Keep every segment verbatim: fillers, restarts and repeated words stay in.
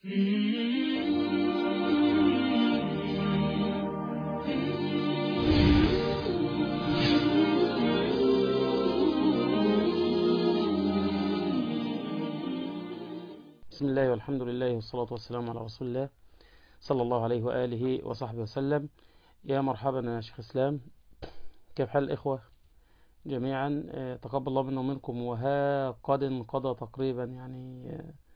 بسم الله والحمد لله والصلاة والسلام على رسول الله صلى الله عليه وآله وصحبه وسلم. يا مرحبا يا شيخ إسلام، كيف حال الإخوة جميعا؟ تقبل الله منا ومنكم. وها قد انقضى تقريبا يعني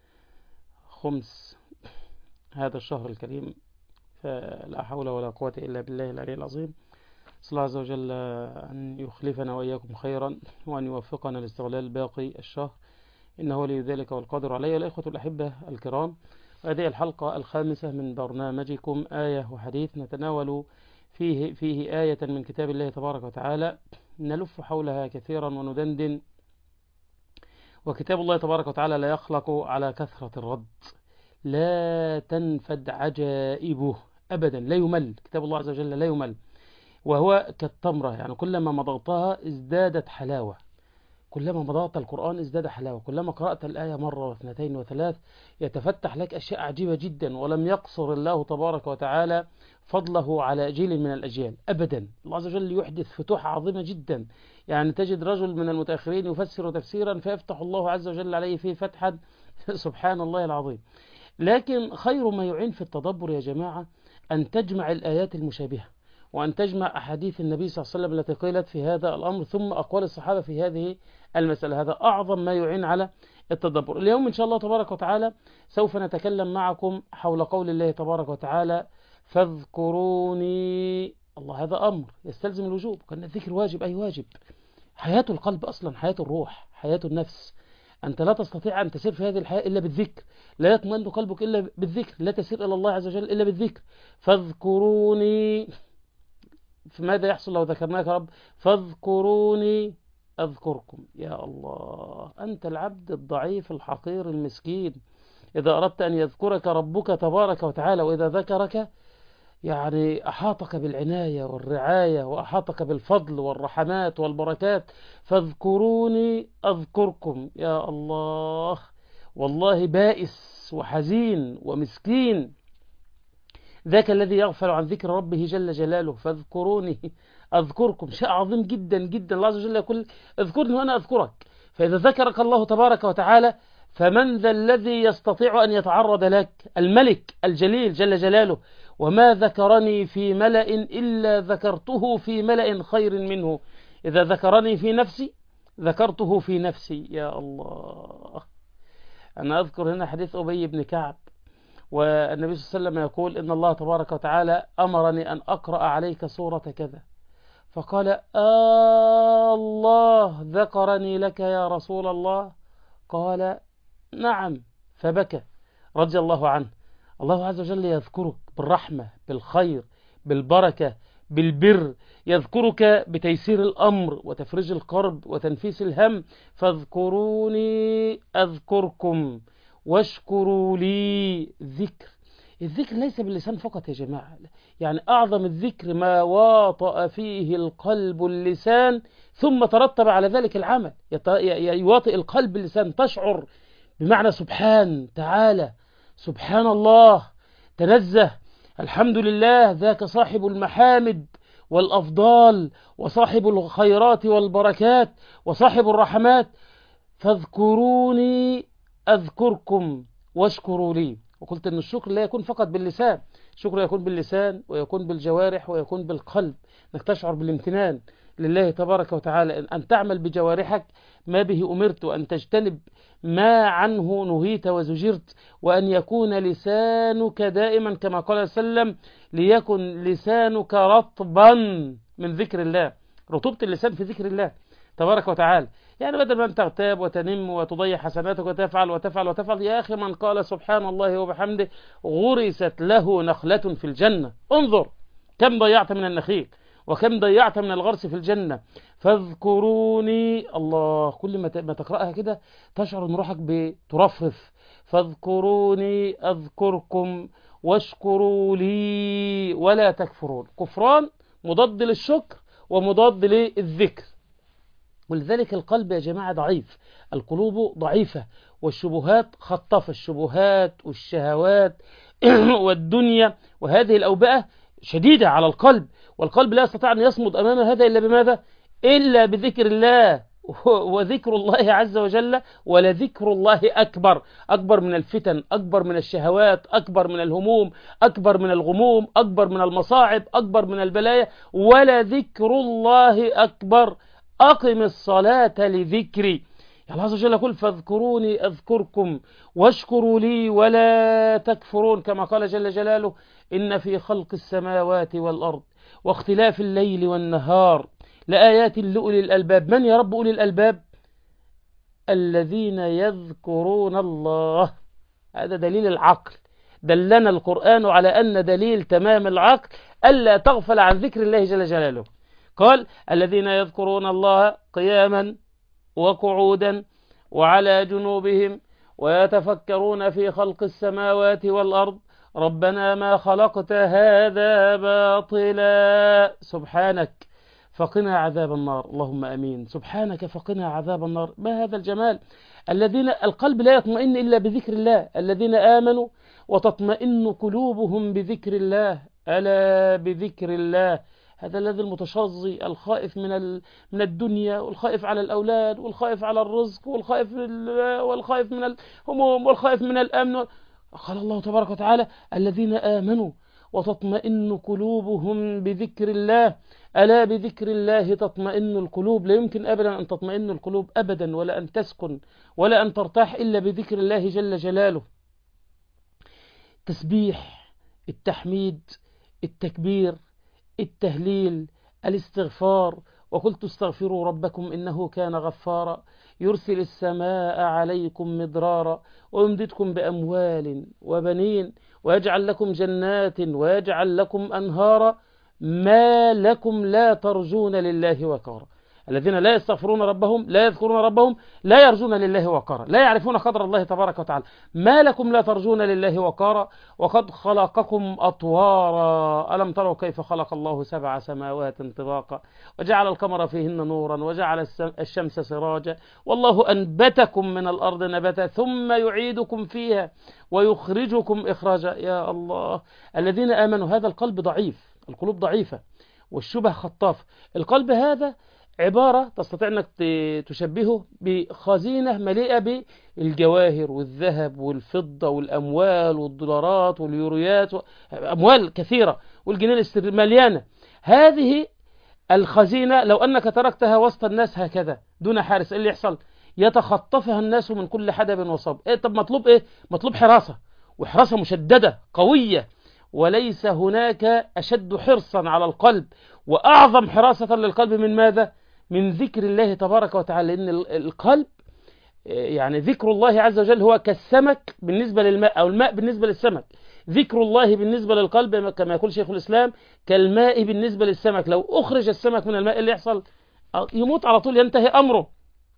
خمس هذا الشهر الكريم، فلا حول ولا قوة إلا بالله العلي العظيم. صلى الله عز وجل أن يخلفنا وإياكم خيرا، وأن يوفقنا لاستغلال باقي الشهر، إنه ولي ذلك والقادر عليه. الإخوة الأحبة الكرام، هذه الحلقة الخامسة من برنامجكم آية وحديث، نتناول فيه, فيه آية من كتاب الله تبارك وتعالى، نلف حولها كثيرا وندندن. وكتاب الله تبارك وتعالى لا يخلق على كثرة الرد، لا تنفد عجائبه أبدا، لا يمل كتاب الله عز وجل، لا يمل. وهو كالتمرة، يعني كلما مضغتها ازدادت حلاوة، كلما مضغت القرآن ازداد حلاوة، كلما قرأت الآية مرة واثنتين وثلاث يتفتح لك أشياء عجيبة جدا. ولم يقصر الله تبارك وتعالى فضله على جيل من الأجيال أبدا، الله عز وجل يحدث فتوح عظيمة جدا. يعني تجد رجل من المتأخرين يفسر تفسيرا فيفتح الله عز وجل عليه فيه فتحا سبحان الله العظيم. لكن خير ما يعين في التدبر يا جماعة أن تجمع الآيات المشابهة، وأن تجمع أحاديث النبي صلى الله عليه وسلم التي قيلت في هذا الأمر، ثم أقوال الصحابة في هذه المسألة. هذا أعظم ما يعين على التدبر. اليوم إن شاء الله تبارك وتعالى سوف نتكلم معكم حول قول الله تبارك وتعالى فاذكروني. الله، هذا أمر يستلزم الوجوب، كان الذكر واجب، أي واجب، حياة القلب أصلا، حياة الروح، حياة النفس. أنت لا تستطيع أن تسير في هذه الحياة إلا بالذكر، لا يطمئن قلبك إلا بالذكر، لا تسير إلى الله عز وجل إلا بالذكر. فاذكروني، فماذا يحصل لو ذكرناك رب؟ فاذكروني أذكركم. يا الله، أنت العبد الضعيف الحقير المسكين، إذا أردت أن يذكرك ربك تبارك وتعالى، وإذا ذكرك يعني أحاطك بالعناية والرعاية، وأحاطك بالفضل والرحمات والبركات. فاذكروني أذكركم. يا الله، والله بائس وحزين ومسكين ذاك الذي يغفل عن ذكر ربه جل جلاله. فاذكروني أذكركم، شيء عظيم جدا جدا. الله عز وجل يقول اذكرني وأنا أذكرك. فإذا ذكرك الله تبارك وتعالى فمن ذا الذي يستطيع أن يتعرض لك؟ الملك الجليل جل جلاله. وما ذكرني في ملأ إلا ذكرته في ملأ خير منه. إذا ذكرني في نفسي ذكرته في نفسي. يا الله، أنا أذكر هنا حديث أبي بن كعب، والنبي صلى الله عليه وسلم يقول إن الله تبارك وتعالى أمرني أن أقرأ عليك سورة كذا، فقال آه الله ذكرني لك يا رسول الله؟ قال نعم، فبكى رضي الله عنه. الله عز وجل يذكرك بالرحمة، بالخير، بالبركة، بالبر، يذكرك بتيسير الأمر وتفريج الكرب وتنفيس الهم. فاذكروني أذكركم واشكروا لي. ذكر، الذكر ليس باللسان فقط يا جماعة، يعني أعظم الذكر ما واطأ فيه القلب اللسان ثم ترتب على ذلك العمل. يواطئ القلب اللسان، تشعر بمعنى سبحان تعالى، سبحان الله، تنزه، الحمد لله، ذاك صاحب المحامد والأفضال، وصاحب الخيرات والبركات، وصاحب الرحمات. فاذكروني أذكركم واشكروا لي. وقلت أن الشكر لا يكون فقط باللسان، الشكر يكون باللسان ويكون بالجوارح ويكون بالقلب، أنك تشعر بالامتنان لله تبارك وتعالى، أن تعمل بجوارحك ما به أمرت، وأن تجتنب ما عنه نهيت وزجرت، وأن يكون لسانك دائما كما قال صلى الله عليه وسلم ليكن لسانك رطبا من ذكر الله. رطوبة اللسان في ذكر الله تبارك وتعالى، يعني بدل ما أن تغتاب وتنم وتضيع حسناتك وتفعل وتفعل وتفعل. يا أخي، من قال سبحان الله وبحمده غرست له نخلة في الجنة. انظر كم ضيعت من النخيل وكم ضيعت من الغرس في الجنة. فاذكروني، الله، كل ما تقرأها كده تشعر ان روحك بترفرف. فاذكروني أذكركم واشكروا لي ولا تكفرون. كفران مضاد للشكر ومضاد للذكر، ولذلك القلب يا جماعة ضعيف، القلوب ضعيفة، والشبهات خطف الشبهات والشهوات والدنيا، وهذه الأوبئة شديدة على القلب، والقلب لا يستطيع أن يصمد أمام هذا إلا بماذا؟ إلا بذكر الله، وذكر الله عز وجل، ولذكر الله أكبر، أكبر من الفتن، أكبر من الشهوات، أكبر من الهموم، أكبر من الغموم، أكبر من المصاعب، أكبر من البلايا، ولذكر الله أكبر. أقم الصلاة لذكري. الله عز وجل يقول فاذكروني أذكركم واشكروا لي ولا تكفرون، كما قال جل جلاله إن في خلق السماوات والأرض واختلاف الليل والنهار لآيات لأولي الألباب. من يا رب أولي الألباب؟ الذين يذكرون الله. هذا دليل العقل، دلنا القرآن على أن دليل تمام العقل ألا تغفل عن ذكر الله جل جلاله. قال الذين يذكرون الله قياما وقعودا وعلى جنوبهم ويتفكرون في خلق السماوات والأرض ربنا ما خلقت هذا باطلا سبحانك فقنا عذاب النار. اللهم أمين. سبحانك فقنا عذاب النار. ما هذا الجمال! الذين القلب لا يطمئن إلا بذكر الله، الذين آمنوا وتطمئن قلوبهم بذكر الله. ألا بذكر الله. هذا الذي المتشظي الخائف من من الدنيا، والخائف على الأولاد، والخائف على الرزق، والخائف والخائف من الهموم، والخائف من الأمن. قال الله تبارك وتعالى الذين آمنوا وتطمئن قلوبهم بذكر الله. ألا بذكر الله تطمئن القلوب. لا يمكن أبدا أن تطمئن القلوب أبدا، ولا أن تسكن ولا أن ترتاح إلا بذكر الله جل جلاله. تسبيح، التحميد، التكبير، التهليل، الاستغفار. وقلت استغفروا ربكم إنه كان غفارا يرسل السماء عليكم مدرارا ويمددكم بأموال وبنين ويجعل لكم جنات ويجعل لكم أنهارا ما لكم لا ترجون لله وقارا. الذين لا يستغفرون ربهم، لا يذكرون ربهم، لا يرجون لله وقارا، لا يعرفون قدر الله تبارك وتعالى. ما لكم لا ترجون لله وقارا وقد خلقكم أطوارا ألم تروا كيف خلق الله سبع سماوات طباقا وجعل القمر فيهن نورا وجعل الشمس سراجا والله أنبتكم من الأرض نبتا ثم يعيدكم فيها ويخرجكم إخراجا. يا الله. الذين آمنوا. هذا القلب ضعيف، القلوب ضعيفة والشبه خطاف. القلب هذا عبارة تستطيع أنك تشبهه بخزينة مليئة بالجواهر والذهب والفضة والأموال والدولارات واليوريات، أموال كثيرة، والجنيه مليانة. هذه الخزينة لو أنك تركتها وسط الناس هكذا دون حارس، إيه اللي يحصل؟ يتخطفها الناس من كل حدب وصب. إيه طب مطلوب إيه؟ مطلوب حراسة، وحراسة مشددة قوية، وليس هناك أشد حرصا على القلب وأعظم حراسة للقلب من ماذا؟ من ذكر الله تبارك وتعالى. لأن القلب يعني ذكر الله عز وجل هو كالسمك بالنسبة للماء، أو الماء بالنسبة للسمك. ذكر الله بالنسبة للقلب كما يقول شيخ الإسلام كالماء بالنسبة للسمك. لو أخرج السمك من الماء اللي يحصل؟ يموت على طول، ينتهي أمره.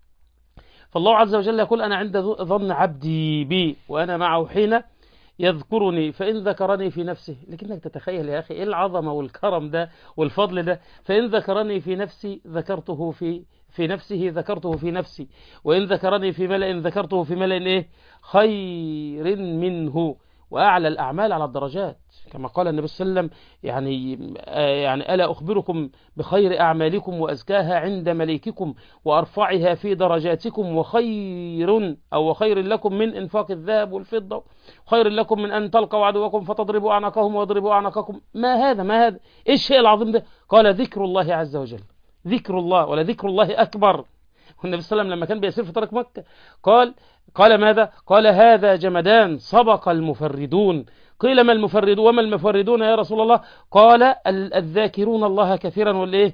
فالله عز وجل يقول أنا عند ظن عبدي بي وأنا معه حين يذكرني فإن ذكرني في نفسه. لكنك تتخيل يا أخي إيه العظمة والكرم ده والفضل ده. فإن ذكرني في نفسي ذكرته في في نفسه ذكرته في نفسي وإن ذكرني في ملأ ذكرته في ملأ إيه خير منه. وأعلى الأعمال على الدرجات كما قال النبي صلى الله عليه وسلم يعني يعني ألا أخبركم بخير أعمالكم وأزكاها عند مليككم وأرفعها في درجاتكم وخير أو وخير لكم من إنفاق الذهب والفضة خير لكم من أن تلقوا عدوكم فتضربوا أعناقهم ويضربوا أعناقكم. ما هذا ما هذا إيه الشيء العظيم ده؟ قال ذكر الله عز وجل. ذكر الله ولا ذكر الله أكبر. والنبي صلى الله عليه وسلم لما كان بيسير في طريق مكة قال قال ماذا؟ قال هذا جمدان سبق المفردون. قيل ما المفردون وما المفردون يا رسول الله؟ قال الذاكرون الله كثيرا والإيه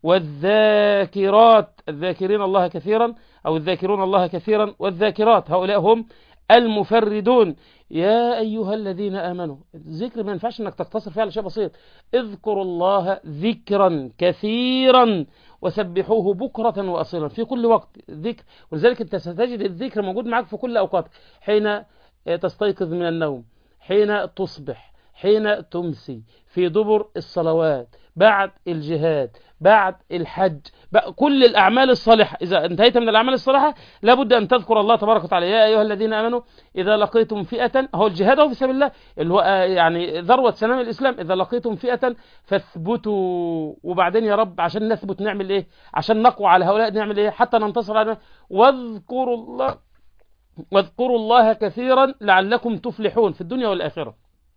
والذاكرات. الذاكرين الله كثيرا أو الذاكرون الله كثيرا والذاكرات هؤلاء هم المفردون. يا أيها الذين آمنوا. الذكر ما ينفعش أنك تقتصر فيه على شيء بسيط. اذكروا الله ذكرا كثيرا وسبحوه بكرة وأصيلا في كل وقت ذكر. ولذلك أنت ستجد الذكر موجود معك في كل أوقات. حين تستيقظ من النوم، حين تصبح، حين تمسي، في دبر الصلوات، بعد الجهاد، بعد الحج، بقى كل الأعمال الصالحة إذا انتهيت من الأعمال الصالحة لابد أن تذكر الله تبارك وتعالى. يا أيها الذين آمنوا إذا لقيتم فئة، هو الجهاد هو في سبيل الله اللي هو يعني ذروة سنام الإسلام، إذا لقيتم فئة فاثبتوا. وبعدين يا رب عشان نثبت نعمل إيه؟ عشان نقوى على هؤلاء نعمل إيه؟ حتى ننتصر على، واذكروا الله واذكروا الله كثيرا لعلكم تفلحون في الدنيا والآخرة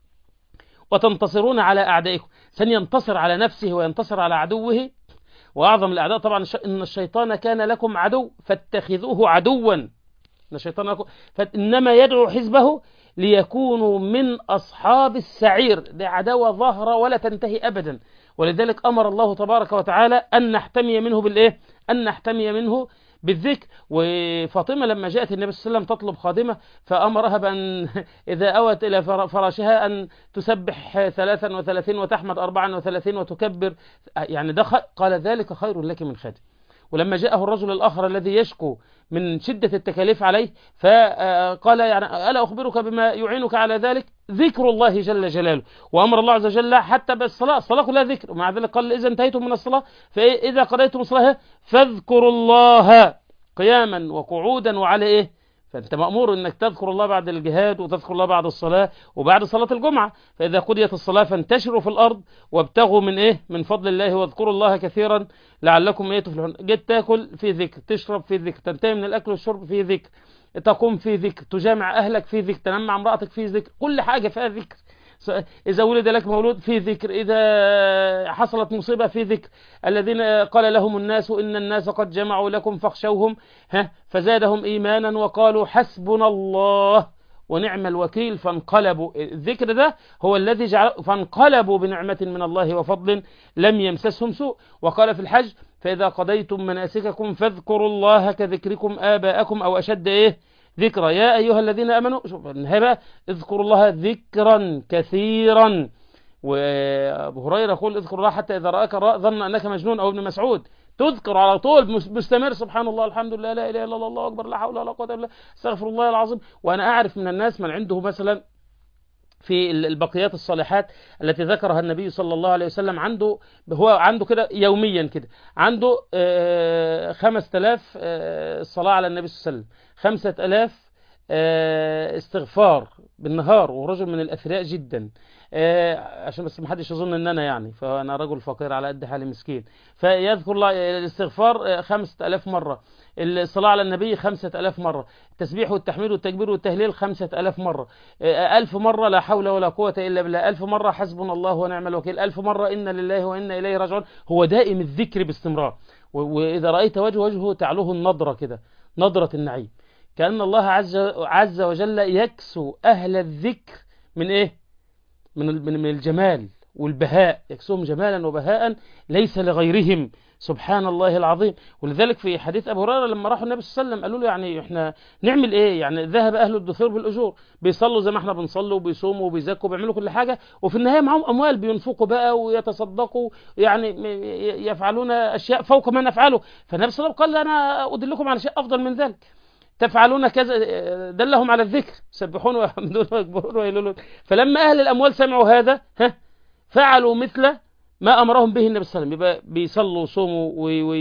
وتنتصرون على أعدائكم. سنينتصر على نفسه وينتصر على عدوه. وأعظم الأعداء طبعا إن الشيطان كان لكم عدو فاتخذوه عدوا، إن الشيطان لكم فإنما يدعو حزبه ليكونوا من أصحاب السعير. دي عداوة ظاهرة ولا تنتهي أبدا. ولذلك أمر الله تبارك وتعالى أن نحتمي منه بالإيه؟ أن نحتمي منه بالذكر. وفاطمة لما جاءت النبي صلى الله عليه وسلم تطلب خادمة فأمرها بأن إذا أوت إلى فراشها أن تسبح ثلاثا وثلاثين وتحمد أربعا وثلاثين وتكبر، يعني ده قال ذلك خير لك من خادم. ولما جاءه الرجل الآخر الذي يشكو من شدة التكاليف عليه فقال يعني ألا أخبرك بما يعينك على ذلك؟ ذكر الله جل جلاله. وأمر الله عز وجل حتى بالصلاة، الصلاة كلها ذكر. ومع ذلك قال إذا انتهيتم من الصلاة فإذا قضيتم الصلاة فاذكروا الله قياما وقعودا وعلى إيه؟ فأنت مأمور أنك تذكر الله بعد الجهاد وتذكر الله بعد الصلاة وبعد صلاة الجمعة. فإذا قضيت الصلاة فانتشروا في الأرض وابتغوا من إيه؟ من فضل الله واذكروا الله كثيرا لعلكم إيه تفلحون. جيت تاكل في ذكر، تشرب في ذكر، تنتهي من الأكل والشرب في ذكر، تقوم في ذكر، تجامع أهلك في ذكر، تنام مع امرأتك في ذكر، كل حاجة فيها ذكر. إذا ولد لك مولود في ذكر، إذا حصلت مصيبة في ذكر. الذين قال لهم الناس إن الناس قد جمعوا لكم فاخشوهم ها فزادهم إيمانا وقالوا حسبنا الله ونعم الوكيل فانقلبوا. الذكر ده هو الذي جعل فانقلبوا بنعمة من الله وفضل لم يمسسهم سوء. وقال في الحج فإذا قضيتم مناسككم فاذكروا الله كذكركم آباءكم أو أشد إيه ذكرى. يا أيها الذين آمنوا، شوف النهاية، اذكروا الله ذكرا كثيرا. وابو هريرة يقول اذكر الله حتى إذا رأك الراء ظن أنك مجنون، أو ابن مسعود تذكر على طول مستمر سبحان الله الحمد لله لا إله إلا الله الله أكبر لا حول ولا قوة إلا بالله استغفر الله العظيم. وأنا أعرف من الناس من عنده مثلا في البقيات الصالحات التي ذكرها النبي صلى الله عليه وسلم، عنده هو عنده كده يوميا كده عنده خمسة آلاف الصلاة على النبي صلى الله عليه وسلم، خمسة آلاف استغفار بالنهار، ورجل من الأثرياء جدا. عشان بس ما حدش يظن ان انا يعني فانا رجل فقير على قد حالي مسكين. فيذكر الله الاستغفار خمسة آلاف مرة، الصلاة على النبي خمسة آلاف مرة، التسبيح والتحميد والتكبير والتهليل خمسة آلاف مرة، ألف مرة لا حول ولا قوة إلا بالله، ألف مرة حسبنا الله ونعم الوكيل، ألف مرة إنا لله وإنا إليه راجعون. هو دائم الذكر باستمرار. وإذا رأيت وجه وجهه تعلوه النظرة كده، نظرة النعيم، كأن الله عز عز وجل يكسو أهل الذكر من إيه؟ من من الجمال والبهاء، يكسوهم جمالا وبهاء ليس لغيرهم سبحان الله العظيم. ولذلك في حديث أبو هريرة لما راحوا النبي صلى الله عليه وسلم قالوا له يعني احنا نعمل ايه؟ يعني ذهب أهل الدثور بالأجور، بيصلوا زي ما احنا بنصلوا وبيصوموا وبيزكوا وبيعملوا كل حاجة، وفي النهاية معهم أموال بينفقوا بقى ويتصدقوا، يعني يفعلون أشياء فوق ما نفعله. فالنبي صلى الله عليه وسلم قال أنا أدلكم على شيء أفضل من ذلك، تفعلون كذا، دلهم على الذكر، سبحون ويحمدون ويكبرون ويهللون. فلما أهل الأموال سمعوا هذا ها فعلوا مثل ما أمرهم به النبي صلى الله عليه وسلم، بيصلوا ويصوموا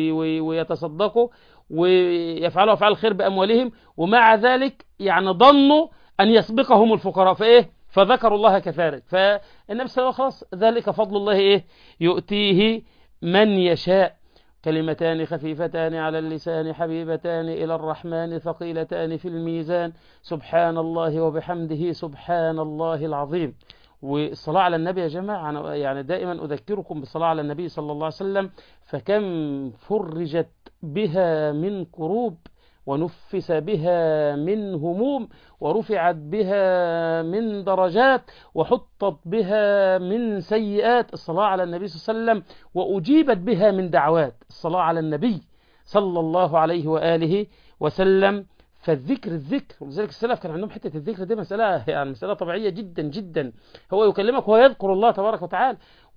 ويتصدقوا ويفعلوا أفعال الخير بأموالهم، ومع ذلك يعني ظنوا أن يسبقهم الفقراء فإيه فذكروا الله كذلك. فالنبي صلى الله عليه وسلم خلاص ذلك فضل الله إيه يؤتيه من يشاء. كلمتان خفيفتان على اللسان حبيبتان إلى الرحمن ثقيلتان في الميزان سبحان الله وبحمده سبحان الله العظيم. والصلاة على النبي يا جماعة يعني دائما أذكركم بالصلاة على النبي صلى الله عليه وسلم، فكم فرجت بها من كروب ونفس بها من هموم ورفعت بها من درجات وحطت بها من سيئات. الصلاة على النبي صلى الله عليه وسلم وأجيبت بها من دعوات. الصلاة على النبي صلى الله عليه وآله وسلم. فالذكر الذكر، ولذلك السلف كان عندهم حتة الذكر دي مسألة يعني مسألة طبيعية جدا جدا. هو يكلمك وهو يذكر الله تبارك وتعالى.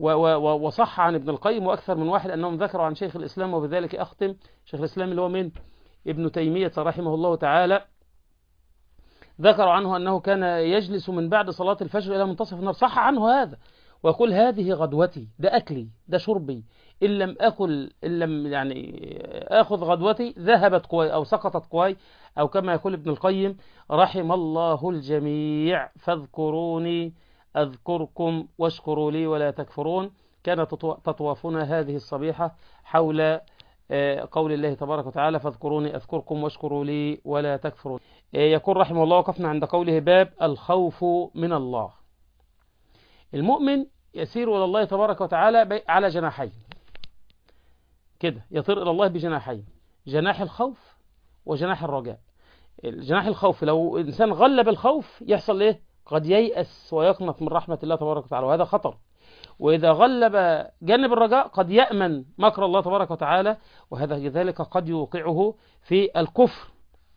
وصح عن ابن القيم وأكثر من واحد أنهم ذكروا عن شيخ الإسلام، وبذلك أختم، شيخ الإسلام اللي هو من ابن تيمية رحمه الله تعالى، ذكروا عنه أنه كان يجلس من بعد صلاة الفجر إلى منتصف النهار، صح عنه هذا. ويقول هذه غدوتي، ده أكلي ده شربي، إن لم أكل إن لم يعني آخذ غدوتي ذهبت قواي أو سقطت قواي، أو كما يقول ابن القيم رحم الله الجميع فاذكروني أذكركم واشكروا لي ولا تكفرون. كانت تطوافنا هذه الصبيحة حول قول الله تبارك وتعالى فاذكروني أذكركم واشكروا لي ولا تكفرون. يقول رحمه الله وقفنا عند قوله باب الخوف من الله. المؤمن يسير إلى الله تبارك وتعالى على جناحين كده، يطير إلى الله بجناحين، جناح الخوف وجناح الرجاء. جناح الخوف لو إنسان غلب الخوف يحصل إيه؟ قد ييأس ويقنط من رحمة الله تبارك وتعالى، وهذا خطر. وإذا غلب جانب الرجاء قد يأمن مكر الله تبارك وتعالى، وهذا كذلك قد يوقعه في الكفر.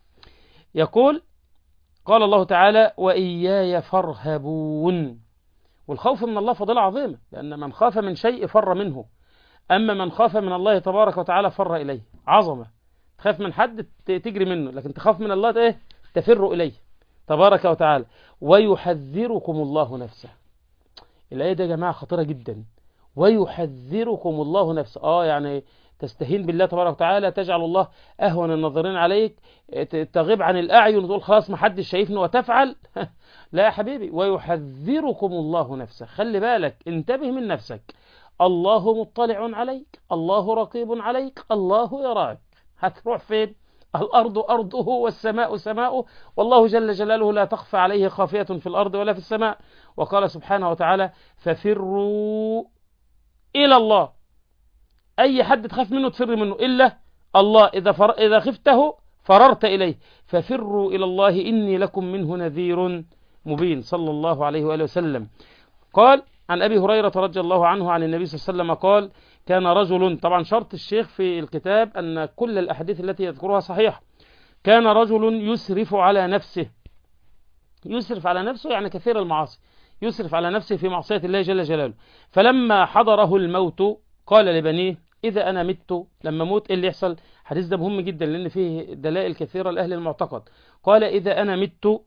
يقول قال الله تعالى وإياي فارهبون. والخوف من الله فضيلة عظيمة، لأن من خاف من شيء فر منه، أما من خاف من الله تبارك وتعالى فر إليه. عظمة، تخاف من حد تجري منه، لكن تخاف من الله إيه؟ تفر إليه تبارك وتعالى. ويحذركم الله نفسه. الآية دي يا جماعة خطيرة جدا. ويحذركم الله نفسه، آه يعني تستهين بالله تبارك وتعالى، تجعل الله أهون الناظرين عليك، تغيب عن الأعين وتقول خلاص ما حدش شايفني وتفعل. لا يا حبيبي، ويحذركم الله نفسه. خلي بالك، انتبه من نفسك. الله مطلع عليك، الله رقيب عليك، الله يراك. هتروح فين؟ الأرض أرضه والسماء سماؤه، والله جل جلاله لا تخفى عليه خافية في الأرض ولا في السماء. وقال سبحانه وتعالى ففروا إلى الله. أي حد تخاف منه تفر منه إلا الله. إذا, فر... إذا خفته فررت إليه. ففروا إلى الله إني لكم منه نذير مبين، صلى الله عليه وآله وسلم. قال عن أبي هريرة رضي الله عنه عن النبي صلى الله عليه وسلم قال كان رجل، طبعا شرط الشيخ في الكتاب أن كل الأحاديث التي يذكرها صحيحة. كان رجل يسرف على نفسه. يسرف على نفسه يعني كثير المعاصي، يسرف على نفسه في معصية الله جل جلاله. فلما حضره الموت قال لبنيه إذا أنا مت، لما موت إيه اللي يحصل؟ حديث ده مهم جدا لأن فيه دلائل كثيرة لأهل المعتقد. قال إذا أنا مت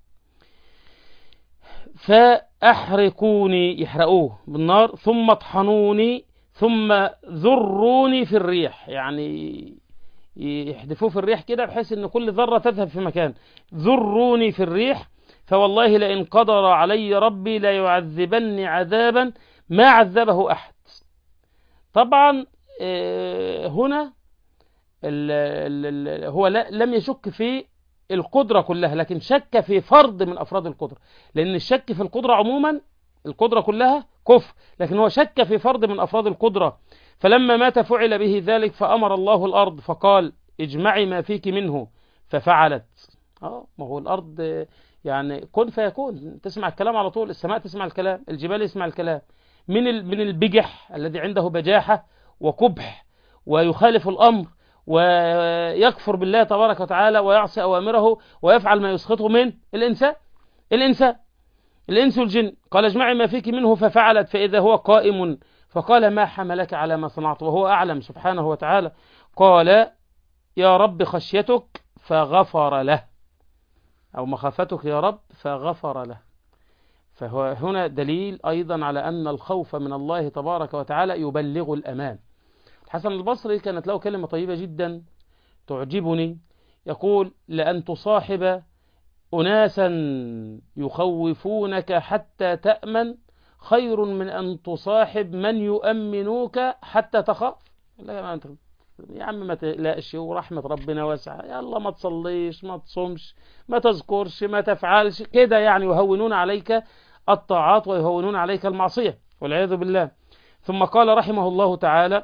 فأحرقوني، يحرقوه بالنار، ثم اطحنوني، ثم ذروني في الريح، يعني يحدفوه في الريح كده بحيث ان كل ذرة تذهب في مكان. ذروني في الريح فوالله لئن قدر علي ربي لا يعذبني عذابا ما عذبه أحد. طبعا هنا هو لم يشك في القدرة كلها، لكن شك في فرد من أفراد القدرة، لأن الشك في القدرة عموما القدرة كلها كفر، لكن هو شك في فرد من أفراد القدرة. فلما مات فعل به ذلك، فأمر الله الأرض فقال اجمعي ما فيك منه، ففعلت. اه ما هو الأرض يعني كن فيكون، تسمع الكلام على طول، السماء تسمع الكلام، الجبال يسمع الكلام. من من البجح الذي عنده بجاحة وقبح ويخالف الأمر ويكفر بالله تبارك وتعالى ويعصي أوامره ويفعل ما يسخطه من الإنسان الإنسان الإنس والجن. قال اجمعي ما فيك منه، ففعلت، فإذا هو قائم فقال ما حملك على ما صنعت وهو أعلم سبحانه وتعالى. قال يا رب خشيتك فغفر له، أو مخافتك يا رب فغفر له. فهو هنا دليل أيضا على أن الخوف من الله تبارك وتعالى يبلغ الأمان. الحسن البصري كانت له كلمة طيبة جدا تعجبني، يقول لأن تصاحب أناسا يخوفونك حتى تأمن خير من أن تصاحب من يؤمنوك حتى تخاف. لا يا عم ما تقلقش ورحمة ربنا واسعة، يا الله ما تصليش ما تصومش ما تذكرش ما تفعلش كده، يعني يهونون عليك الطاعات ويهونون عليك المعصية والعياذ بالله. ثم قال رحمه الله تعالى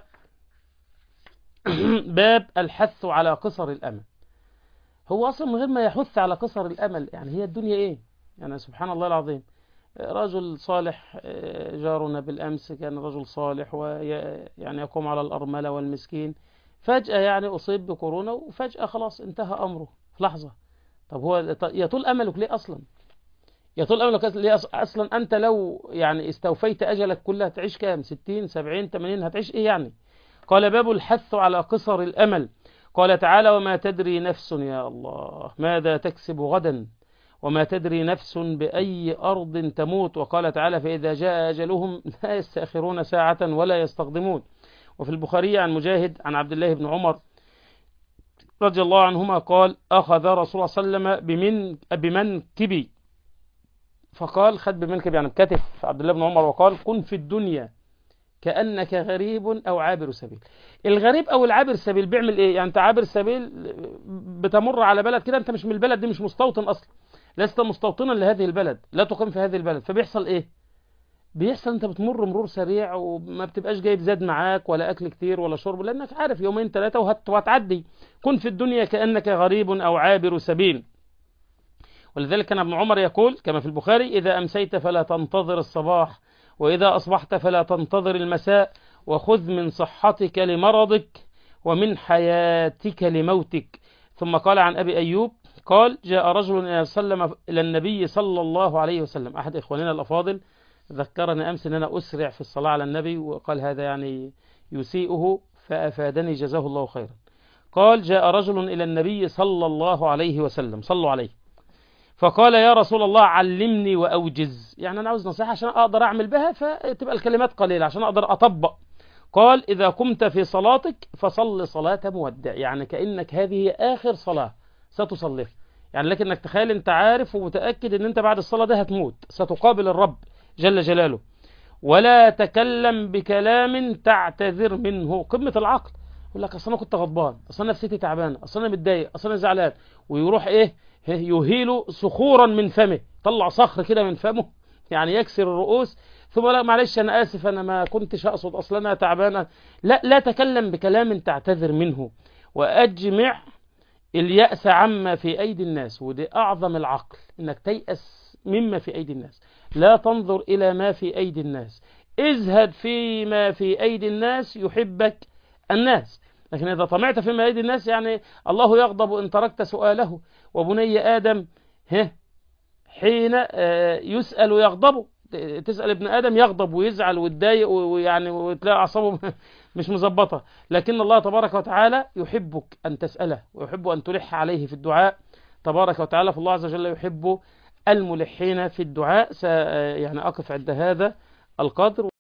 باب الحث على قصر الأمل. هو أصلا من غير ما يحث على قصر الأمل، يعني هي الدنيا إيه؟ يعني سبحان الله العظيم، رجل صالح جارنا بالأمس كان رجل صالح ويعني يقوم على الأرملة والمسكين، فجأة يعني أصيب بكورونا وفجأة خلاص انتهى أمره في لحظة. طب هو يطول أملك ليه أصلا؟ يطول أملك ليه أصلا؟ أنت لو يعني استوفيت أجلك كلها تعيش كام؟ ستين سبعين ثمانين هتعيش إيه يعني؟ قال باب الحث على قصر الأمل. قال تعالى وما تدري نفس يا الله ماذا تكسب غدا وما تدري نفس بأي أرض تموت. وقال تعالى فإذا جاء أجلهم لا يستأخرون ساعة ولا يستقدمون. وفي البخاري عن مجاهد عن عبد الله بن عمر رضي الله عنهما قال أخذ رسول الله صلى الله عليه وسلم بمن بمنكبي فقال خد بمنكب يعني بكتف عبد الله بن عمر وقال كن في الدنيا كأنك غريب أو عابر سبيل. الغريب أو العابر سبيل بيعمل إيه؟ يعني أنت عابر سبيل بتمر على بلد كده، أنت مش من البلد دي، مش مستوطن أصلا، لست مستوطنا لهذه البلد، لا تقيم في هذه البلد، فبيحصل إيه؟ بيحصل أنت بتمر مرور سريع وما بتبقاش جايب زاد معاك ولا أكل كتير ولا شرب، لأنك عارف يومين ثلاثة وهتعدي. كن في الدنيا كأنك غريب أو عابر سبيل. ولذلك كان ابن عمر يقول كما في البخاري إذا أمسيت فلا تنتظر الصباح وإذا أصبحت فلا تنتظر المساء وخذ من صحتك لمرضك ومن حياتك لموتك. ثم قال عن أبي أيوب قال جاء رجل إلى النبي صلى الله عليه وسلم، أحد إخواننا الأفاضل ذكرني أمس أن أنا أسرع في الصلاة على النبي، وقال هذا يعني يسيئه فأفادني جزاه الله خيرا. قال جاء رجل إلى النبي صلى الله عليه وسلم صلوا عليه فقال يا رسول الله علمني وأوجز، يعني أنا عاوز نصيحة عشان أقدر أعمل بها فتبقى الكلمات قليلة عشان أقدر أطبق. قال إذا قمت في صلاتك فصل صلاة مودع، يعني كأنك هذه آخر صلاة ستصليها، يعني لكن انك تخيل انت عارف ومتأكد ان انت بعد الصلاة ده هتموت ستقابل الرب جل جلاله. ولا تكلم بكلام تعتذر منه، قمة العقل. يقول لك اصل انا كنت غضبان، اصل انا نفسيتي تعبانه، اصل انا متضايق، اصل انا زعلان، ويروح ايه يهيل صخورا من فمه، طلع صخر كده من فمه يعني يكسر الرؤوس، ثم لا معلش انا اسف انا ما كنتش اقصد، اصل انا تعبانه. لا لا تكلم بكلام تعتذر منه. واجمع اليأس عما في أيدي الناس، ودي أعظم العقل إنك تيأس مما في أيدي الناس. لا تنظر إلى ما في أيدي الناس، ازهد فيما في أيدي الناس يحبك الناس. لكن إذا طمعت فيما أيدي الناس يعني الله يغضب إن تركت سؤاله. وبني آدم حين يسأل يغضب، تسأل ابن آدم يغضب ويزعل ويتضايق ويعني وتلاقي أعصابه مش مظبطة. لكن الله تبارك وتعالى يحبك أن تسأله ويحب أن تلح عليه في الدعاء تبارك وتعالى، فالله عز وجل يحب الملحين في الدعاء. يعني أقف عند هذا القدر.